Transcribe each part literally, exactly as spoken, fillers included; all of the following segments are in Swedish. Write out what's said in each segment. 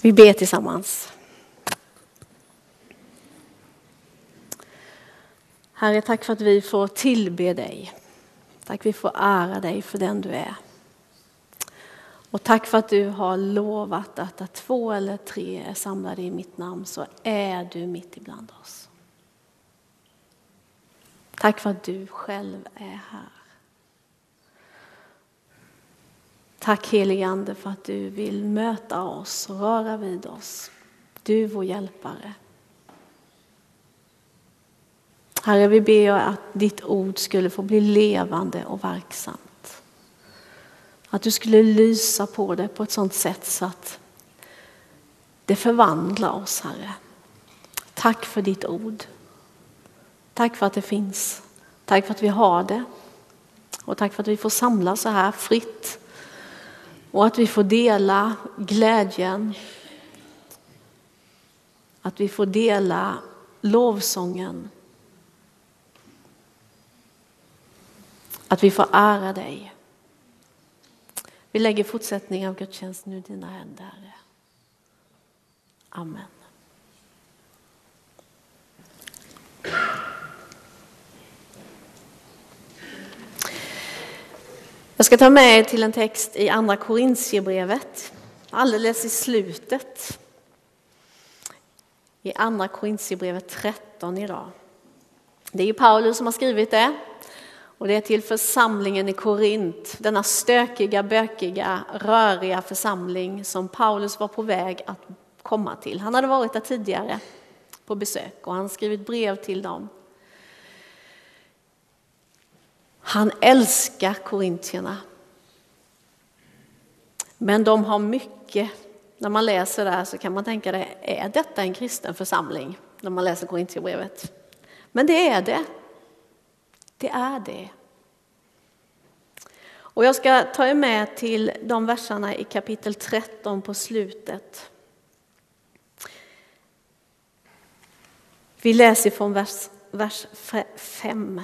Vi ber tillsammans. Herre, tack för att vi får tillbe dig. Tack vi får ära dig för den du är. Och tack för att du har lovat att, att två eller tre är samlade i mitt namn så är du mitt ibland oss. Tack för att du själv är här. Tack helige Ande för att du vill möta oss och röra vid oss. Du vår hjälpare. Herre, vi ber att ditt ord skulle få bli levande och verksamt. Att du skulle lysa på det på ett sådant sätt så att det förvandlar oss, Herre. Tack för ditt ord. Tack för att det finns. Tack för att vi har det. Och tack för att vi får samla så här fritt. Och att vi får dela glädjen. Att vi får dela lovsången. Att vi får ära dig. Vi lägger fortsättning av gudstjänsten i dina händer, Herre. Amen. Jag ska ta med er till en text i andra Korintierbrevet, alldeles i slutet. I andra Korintierbrevet tretton idag. Det är ju Paulus som har skrivit det. Och det är till församlingen i Korint, denna stökiga, bökiga, röriga församling som Paulus var på väg att komma till. Han hade varit där tidigare på besök och han skrivit brev till dem. Han älskar korintierna. Men de har mycket, när man läser där så kan man tänka det, är detta en kristen församling? När man läser Korintierbrevet. Men det är det. Det är det. Och jag ska ta er med till de verserna i kapitel tretton på slutet. Vi läser från vers, vers fem.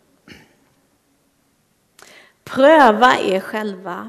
Pröva er själva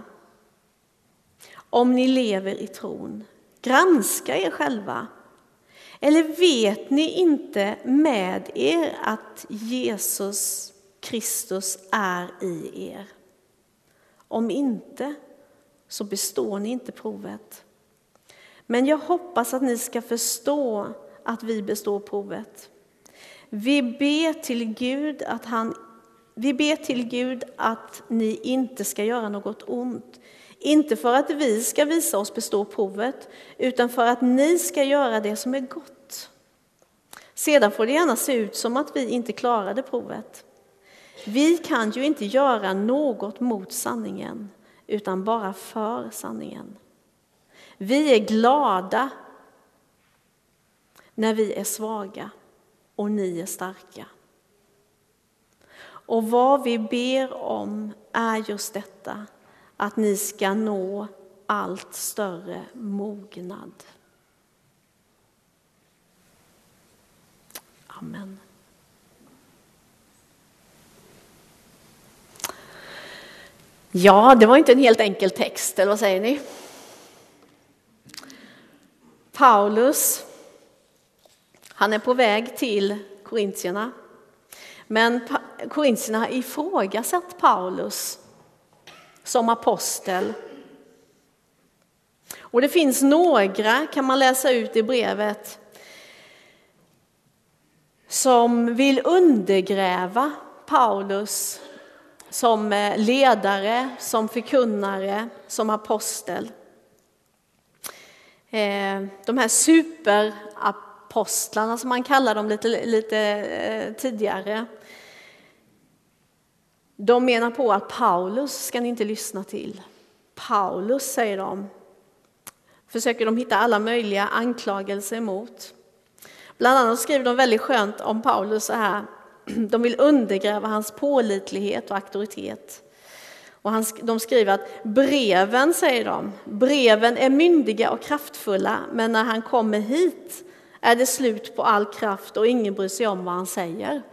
om ni lever i tron. Granska er själva. Eller vet ni inte med er att Jesus Kristus är i er? Om inte så består ni inte provet. Men jag hoppas att ni ska förstå att vi består provet. Vi ber till Gud att han vi ber till Gud att ni inte ska göra något ont. Inte för att vi ska visa oss bestå provet, utan för att ni ska göra det som är gott. Sedan får det gärna se ut som att vi inte klarade provet. Vi kan ju inte göra något mot sanningen, utan bara för sanningen. Vi är glada när vi är svaga och ni är starka. Och vad vi ber om är just detta, att ni ska nå allt större mognad. Amen. Ja, det var inte en helt enkel text, eller vad säger ni? Paulus, han är på väg till korintierna. Men korintierna har ifrågasatt Paulus som apostel. Och det finns några, kan man läsa ut i brevet, som vill undergräva Paulus som ledare, som förkunnare, som apostel. De här superapostlarna som man kallar dem lite, lite tidigare. De menar på att Paulus ska ni inte lyssna till. Paulus, säger de. Försöker de hitta alla möjliga anklagelser emot. Bland annat skriver de väldigt skönt om Paulus så här. De vill undergräva hans pålitlighet och auktoritet. Och han, de skriver att breven, säger de, breven är myndiga och kraftfulla, men när han kommer hit är det slut på all kraft och ingen bryr sig om vad han säger.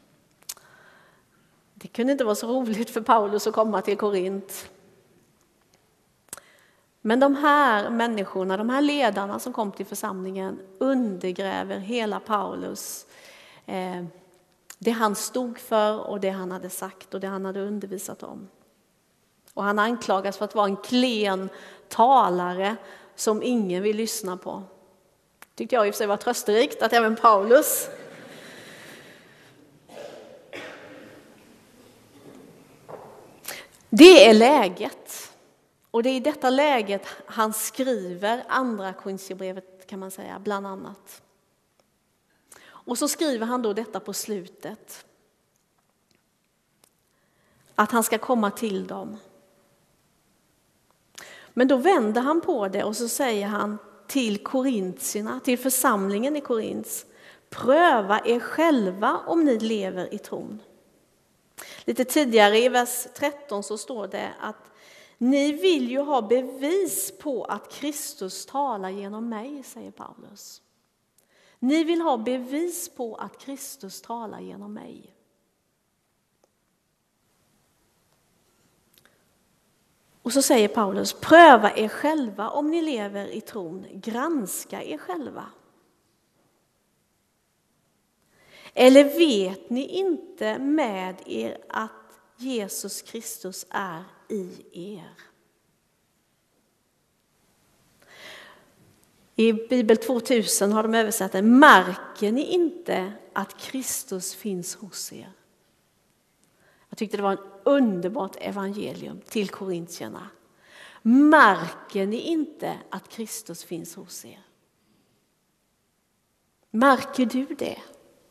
Det kunde inte vara så roligt för Paulus att komma till Korint. Men de här människorna, de här ledarna som kom till församlingen undergräver hela Paulus, eh, det han stod för och det han hade sagt och det han hade undervisat om. Och han anklagas för att vara en klen talare som ingen vill lyssna på. Tyckte jag i och för sig var trösterikt att även Paulus det är läget. Och det är i detta läget han skriver andra Korinthierbrevet, kan man säga, bland annat. Och så skriver han då detta på slutet. Att han ska komma till dem. Men då vänder han på det och så säger han till korintierna, till församlingen i Korint: pröva er själva om ni lever i tron. Lite tidigare i vers tretton så står det att ni vill ju ha bevis på att Kristus talar genom mig, säger Paulus. Ni vill ha bevis på att Kristus talar genom mig. Och så säger Paulus: pröva er själva om ni lever i tron, granska er själva. Eller vet ni inte med er att Jesus Kristus är i er? I Bibel tvåtusen har de översatt det: märker ni inte att Kristus finns hos er? Jag tyckte det var ett underbart evangelium till korintierna. Märker ni inte att Kristus finns hos er? Märker du det?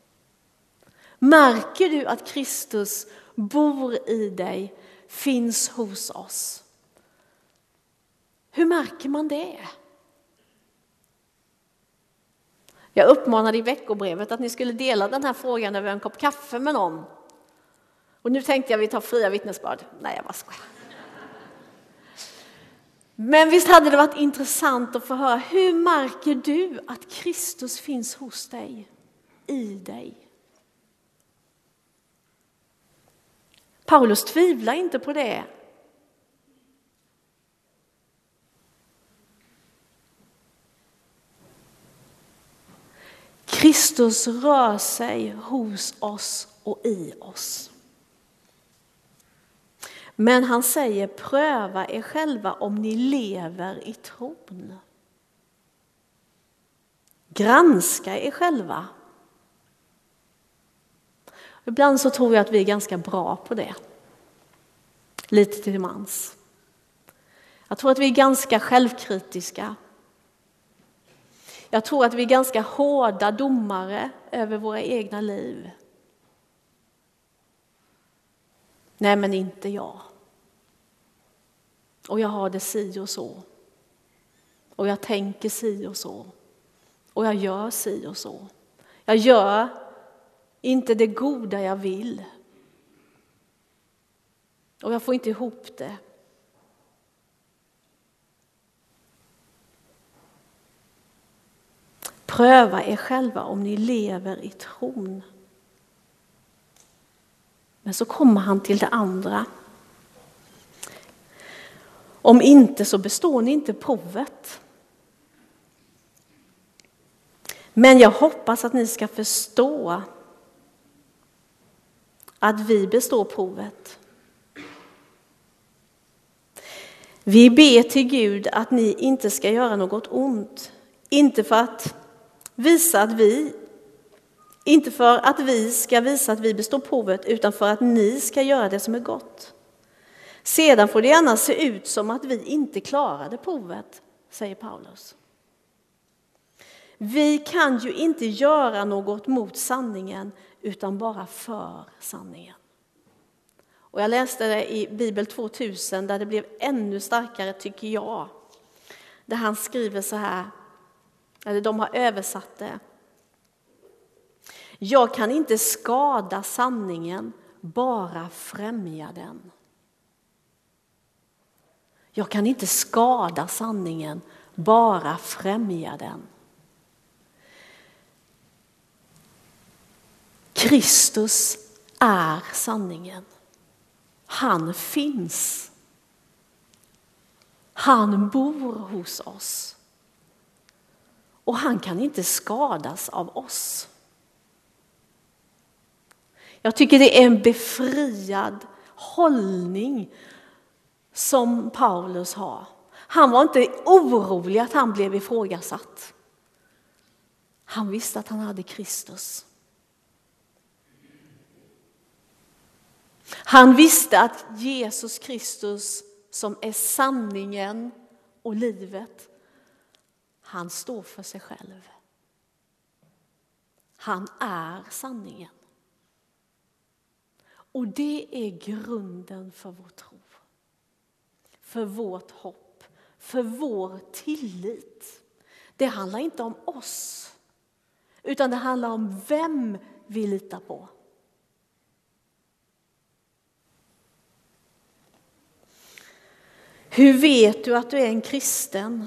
Märker du att Kristus bor i dig, finns hos oss? Hur märker man det? Jag uppmanade i veckobrevet att ni skulle dela den här frågan över en kopp kaffe med någon. Och nu tänkte jag vi tar fria vittnesbörd. Nej, jag bara skojar. Men visst hade det varit intressant att få höra: hur märker du att Kristus finns hos dig, i dig? Paulus tvivlar inte på det. Kristus rör sig hos oss och i oss. Men han säger: pröva er själva om ni lever i tron. Granska er själva. Ibland så tror jag att vi är ganska bra på det. Lite till mans. Jag tror att vi är ganska självkritiska. Jag tror att vi är ganska hårda domare över våra egna liv. Nej, men inte jag. Och jag har det si och så. Och jag tänker si och så. Och jag gör si och så. Jag gör inte det goda jag vill. Och jag får inte ihop det. Pröva er själva om ni lever i tron. Men så kommer han till det andra. Om inte så består ni inte provet. Men jag hoppas att ni ska förstå att vi består provet. Vi ber till Gud att ni inte ska göra något ont. Inte för att visa att vi Inte för att vi ska visa att vi består provet, utan för att ni ska göra det som är gott. Sedan får det gärna se ut som att vi inte klarade provet, säger Paulus. Vi kan ju inte göra något mot sanningen, utan bara för sanningen. Och jag läste det i Bibel tvåtusen där det blev ännu starkare, tycker jag. Där han skriver så här, eller de har översatt det. Jag kan inte skada sanningen, bara främja den. Jag kan inte skada sanningen, bara främja den. Kristus är sanningen. Han finns. Han bor hos oss. Och han kan inte skadas av oss. Jag tycker det är en befriad hållning som Paulus har. Han var inte orolig att han blev ifrågasatt. Han visste att han hade Kristus. Han visste att Jesus Kristus, som är sanningen och livet, han står för sig själv. Han är sanningen. Och det är grunden för vår tro. För vårt hopp. För vår tillit. Det handlar inte om oss. Utan det handlar om vem vi litar på. Hur vet du att du är en kristen?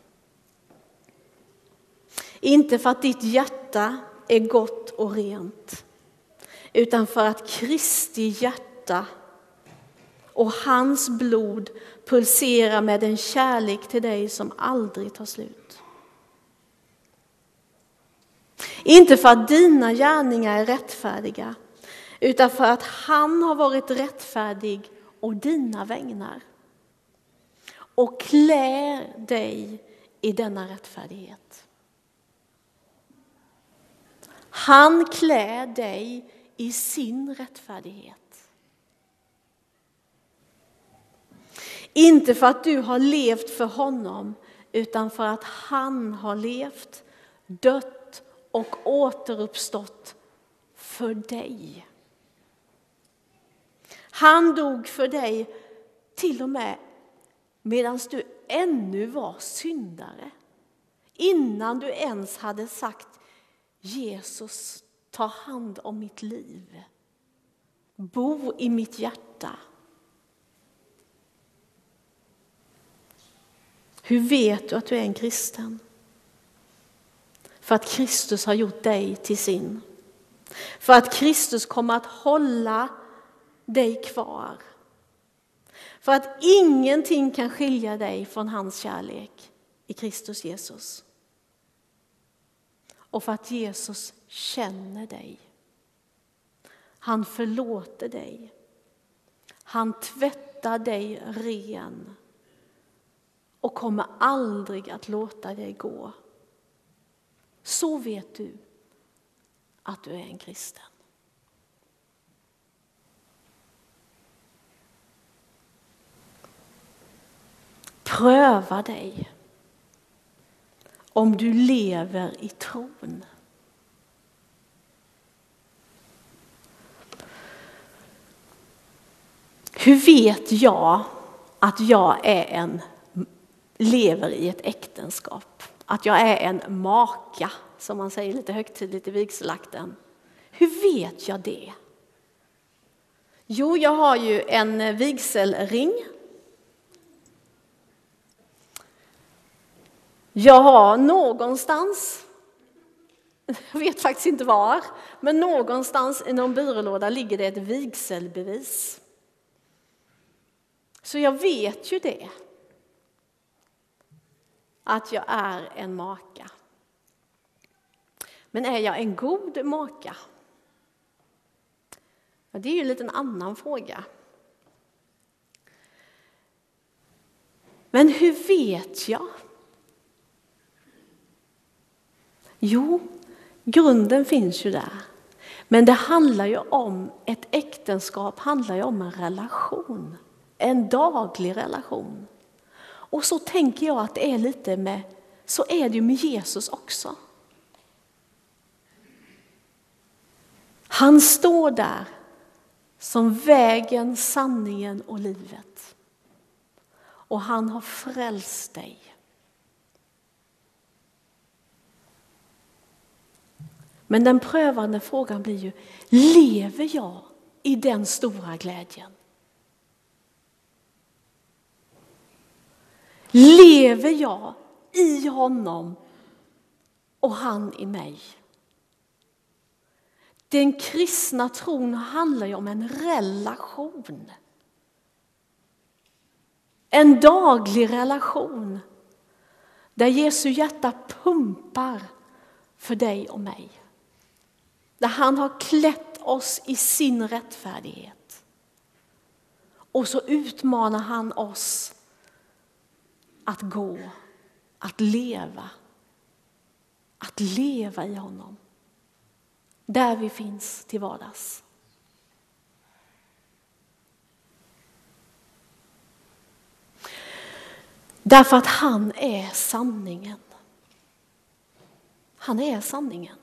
Inte för att ditt hjärta är gott och rent, utan för att Kristi hjärta och hans blod pulserar med en kärlek till dig som aldrig tar slut. Inte för att dina gärningar är rättfärdiga, utan för att han har varit rättfärdig och dina vägnar. Och klär dig i denna rättfärdighet. Han klär dig i sin rättfärdighet. Inte för att du har levt för honom, utan för att han har levt, dött och återuppstått för dig. Han dog för dig till och med medan du ännu var syndare. Innan du ens hade sagt: Jesus, ta hand om mitt liv. Bo i mitt hjärta. Hur vet du att du är en kristen? För att Kristus har gjort dig till sin. För att Kristus kommer att hålla dig kvar. För att ingenting kan skilja dig från hans kärlek i Kristus Jesus. Och för att Jesus känner dig. Han förlåter dig. Han tvättar dig ren. Och kommer aldrig att låta dig gå. Så vet du att du är en kristen. Pröva dig om du lever i tron. Hur vet jag att jag är en, lever i ett äktenskap? Att jag är en maka, som man säger lite högtidligt i vigselakten. Hur vet jag det? Jo, jag har ju en vigselring. Jag har någonstans, jag vet faktiskt inte var, men någonstans i någon byrålåda ligger det ett vigselbevis. Så jag vet ju det. Att jag är en maka. Men är jag en god maka? Ja, det är ju en liten annan fråga. Men hur vet jag? Jo, grunden finns ju där. Men det handlar ju om, ett äktenskap handlar ju om en relation. En daglig relation. Och så tänker jag att det är lite med, så är det ju med Jesus också. Han står där som vägen, sanningen och livet. Och han har frälst dig. Men den prövande frågan blir ju, lever jag i den stora glädjen? Lever jag i honom och han i mig? Den kristna tron handlar ju om en relation. En daglig relation där Jesu hjärta pumpar för dig och mig. Där han har klätt oss i sin rättfärdighet. Och så utmanar han oss att gå, att leva. Att leva i honom. Där vi finns till vardags. Därför att han är sanningen. Han är sanningen.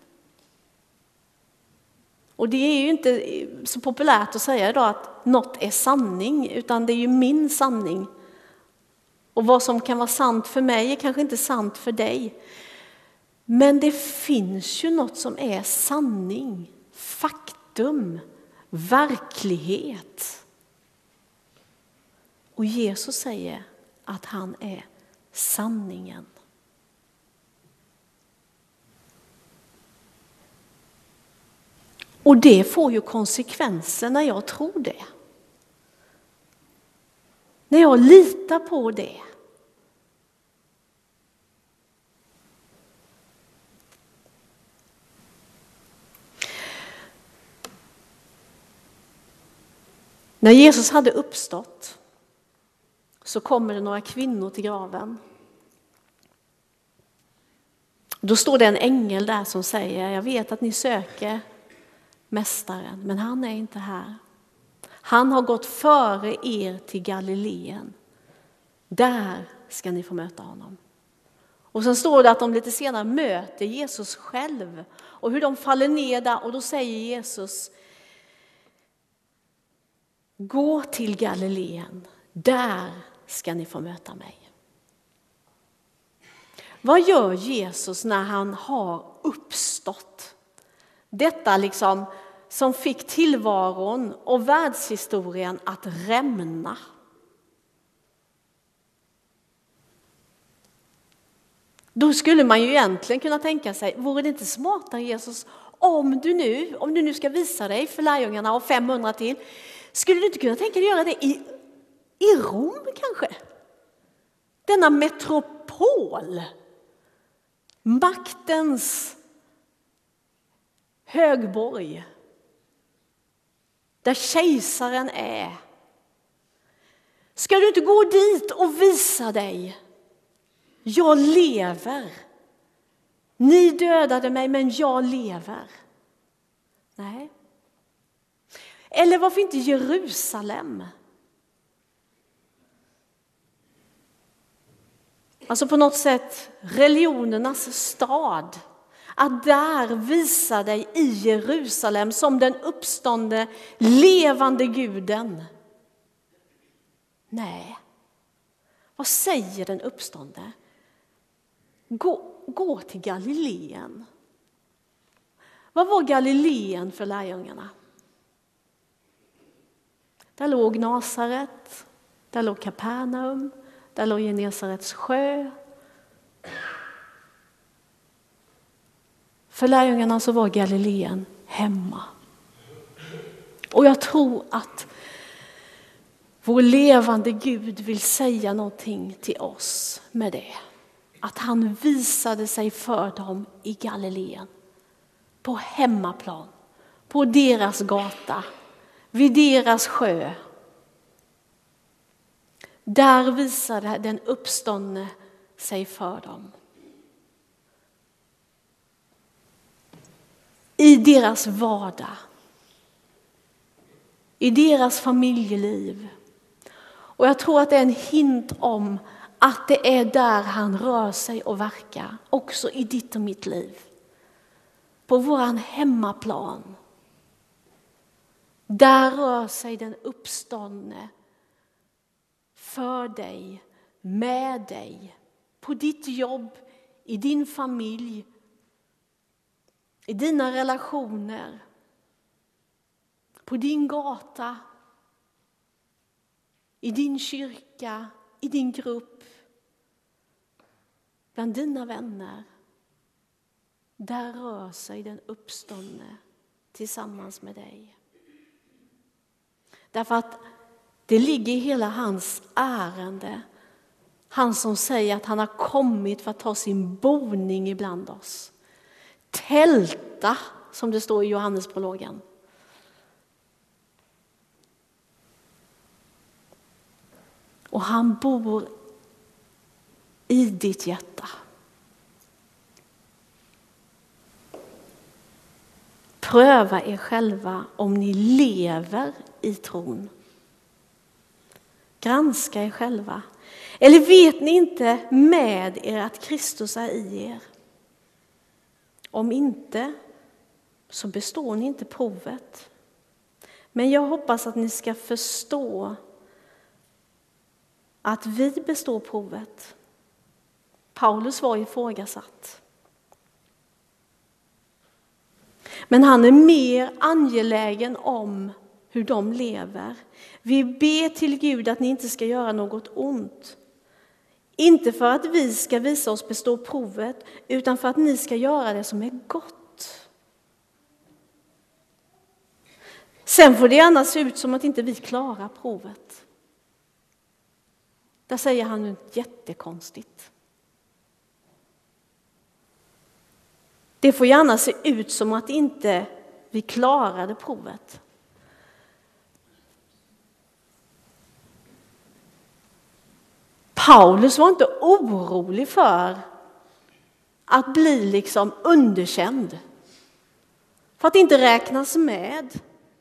Och det är ju inte så populärt att säga idag att något är sanning, utan det är ju min sanning. Och vad som kan vara sant för mig är kanske inte sant för dig. Men det finns ju något som är sanning, faktum, verklighet. Och Jesus säger att han är sanningen. Och det får ju konsekvenser när jag tror det. När jag litar på det. När Jesus hade uppstått så kommer det några kvinnor till graven. Då står det en ängel där som säger, jag vet att ni söker mästaren, men han är inte här. Han har gått före er till Galileen. Där ska ni få möta honom. Och sen står det att de lite senare möter Jesus själv. Och hur de faller ner där, och då säger Jesus, gå till Galileen. Där ska ni få möta mig. Vad gör Jesus när han har uppstått? Detta liksom som fick tillvaron och världshistorien att rämna. Då skulle man ju egentligen kunna tänka sig, vore det inte smartare Jesus, om du nu, om du nu ska visa dig för lärjungarna och femhundra till, skulle du inte kunna tänka dig göra det i, i Rom kanske? Denna metropol, maktens högborg, där kejsaren är. Ska du inte gå dit och visa dig? Jag lever. Ni dödade mig, men jag lever. Nej. Eller varför inte Jerusalem? Alltså på något sätt religionernas stad. Att där visa dig i Jerusalem som den uppståndne levande guden. Nej. Vad säger den uppståndne? Gå, gå till Galileen. Vad var Galileen för lärjungarna? Där låg Nasaret, där låg Kapernaum, där låg Genesarets sjö. För lärjungarna så var Galileen hemma. Och jag tror att vår levande Gud vill säga någonting till oss med det. Att han visade sig för dem i Galileen. På hemmaplan. På deras gata. Vid deras sjö. Där visade den uppståndne sig för dem. I deras vardag. I deras familjeliv. Och jag tror att det är en hint om att det är där han rör sig och verkar. Också i ditt och mitt liv. På våran hemmaplan. Där rör sig den uppståndne för dig, med dig. På ditt jobb, i din familj. I dina relationer. På din gata. I din kyrka, i din grupp, bland dina vänner. Där rör sig den uppståndne tillsammans med dig. Därför att Det ligger i hela hans ärende. Han som säger att han har kommit för att ta sin boning ibland oss. Tälta, som det står i Johannesprologen. Och han bor i ditt hjärta. Pröva er själva om ni lever i tron. Granska er själva. Eller vet ni inte med er att Kristus är i er? Om inte, så består ni inte provet. Men jag hoppas att ni ska förstå att vi består provet. Paulus var ifrågasatt. Men han är mer angelägen om hur de lever. Vi ber till Gud att ni inte ska göra något ont. Inte för att vi ska visa oss bestå provet, utan för att ni ska göra det som är gott. Sen får det gärna se ut som att inte vi klarar provet. Där säger han något jättekonstigt. Det får gärna se ut som att inte vi klarade provet. Paulus var inte orolig för att bli liksom underkänd. För att inte räknas med.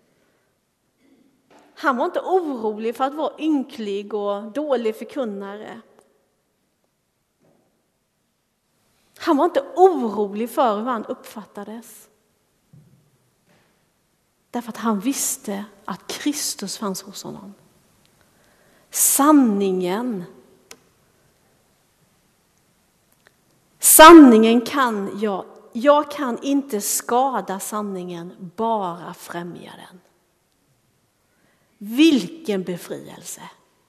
Han var inte orolig för att vara ynklig och dålig förkunnare. Han var inte orolig för hur han uppfattades. Därför att han visste att Kristus fanns hos honom. Sanningen. Sanningen kan jag, jag kan inte skada sanningen, bara främja den. Vilken befrielse!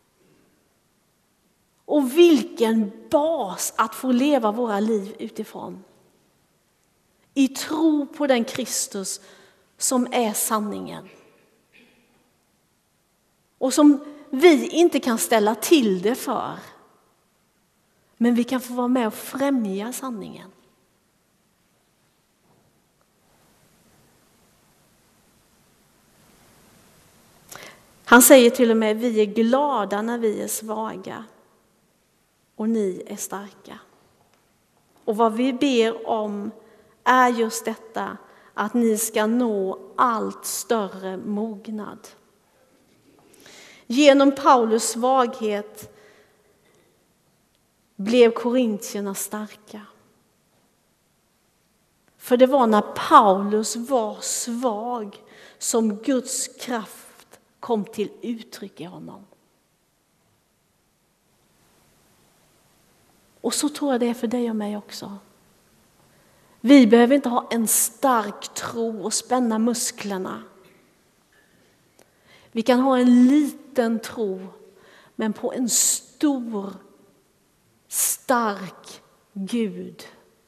Och vilken bas att få leva våra liv utifrån. I tro på den Kristus som är sanningen. Och som vi inte kan ställa till det för. Men vi kan få vara med och främja sanningen. Han säger till och med, vi är glada när vi är svaga. Och ni är starka. Och vad vi ber om är just detta, att ni ska nå allt större mognad. Genom Paulus svaghet blev korintierna starka. För det var när Paulus var svag som Guds kraft kom till uttryck i honom. Och så tror jag det är för dig och mig också. Vi behöver inte ha en stark tro och spänna musklerna. Vi kan ha en liten tro, men på en stor, stark Gud.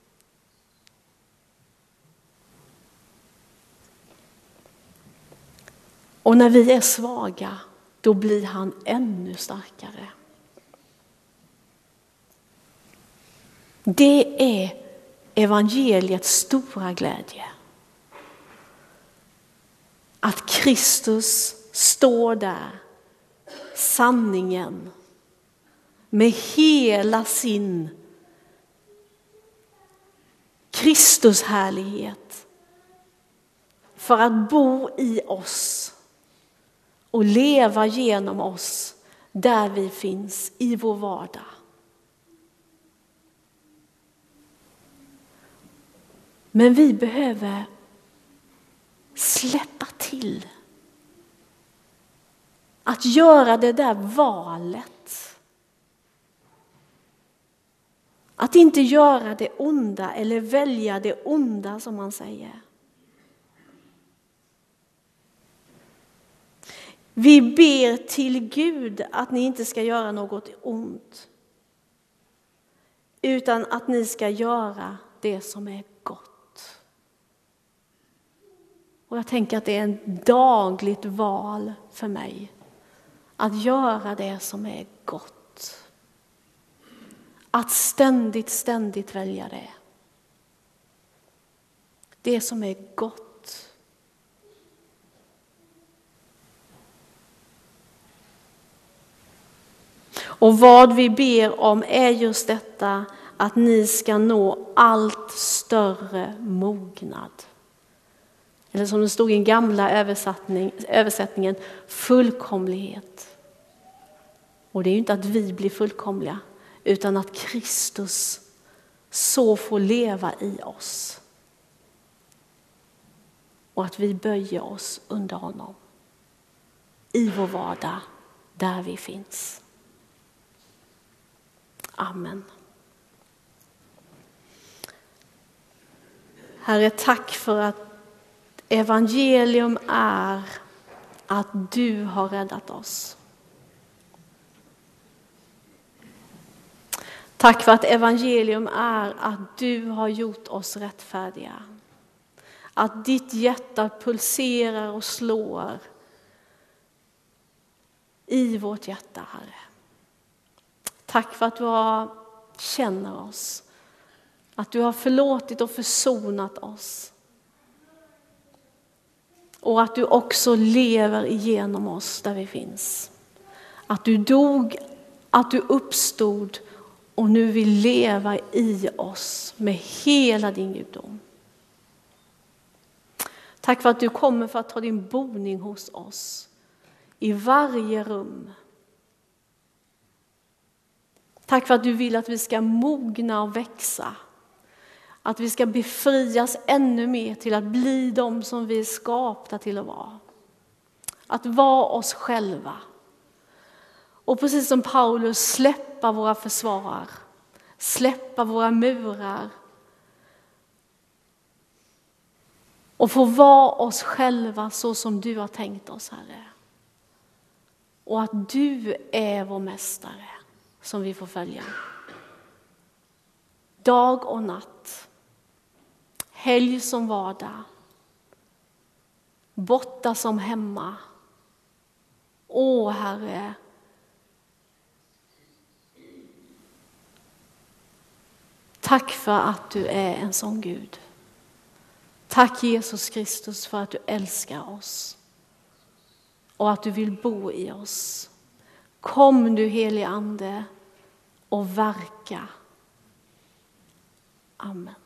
Och när vi är svaga, då blir han ännu starkare. Det är evangeliets stora glädje. Att Kristus står där, sanningen, med hela sin Kristus härlighet. För att bo i oss och leva genom oss där vi finns i vår vardag. Men vi behöver släppa till. Att göra det där valet. Att inte göra det onda eller välja det onda som man säger. Vi ber till Gud att ni inte ska göra något ont. Utan att ni ska göra det som är gott. Och jag tänker att det är ett dagligt val för mig. att göra det som är gott. Att ständigt, ständigt välja det. Det som är gott. Och vad vi ber om är just detta, att ni ska nå allt större mognad. Eller som det stod i den gamla översättning, översättningen, fullkomlighet. Och det är ju inte att vi blir fullkomliga, utan att Kristus så får leva i oss. Och att vi böjer oss under honom. I vår vardag, där vi finns. Amen. Herre, tack för att evangelium är att du har räddat oss. Tack för att evangelium är att du har gjort oss rättfärdiga. Att ditt hjärta pulserar och slår i vårt hjärta, Herre. Tack för att du har, känner oss. Att du har förlåtit och försonat oss. Och att du också lever igenom oss där vi finns. Att du dog, att du uppstod och nu vill leva i oss med hela din gudom. Tack för att du kommer för att ta din boning hos oss i varje rum. Tack för att du vill att vi ska mogna och växa. Att vi ska befrias ännu mer till att bli de som vi är skapta till att vara. Att vara oss själva. Och precis som Paulus, släppa våra försvar. Släppa våra murar. Och få vara oss själva så som du har tänkt oss, Herre. Och att du är vår mästare som vi får följa. Dag och natt. Helg som vardag. Borta som hemma. Åh, Herre. Tack för att du är en sån Gud. Tack Jesus Kristus för att du älskar oss. Och att du vill bo i oss. Kom du helige Ande och verka. Amen.